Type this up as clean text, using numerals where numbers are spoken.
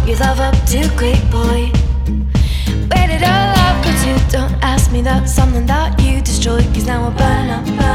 yourself up too quick, boy. Where did our love go to? Don't ask me, that's something that you destroyed. 'Cause now we're burning up,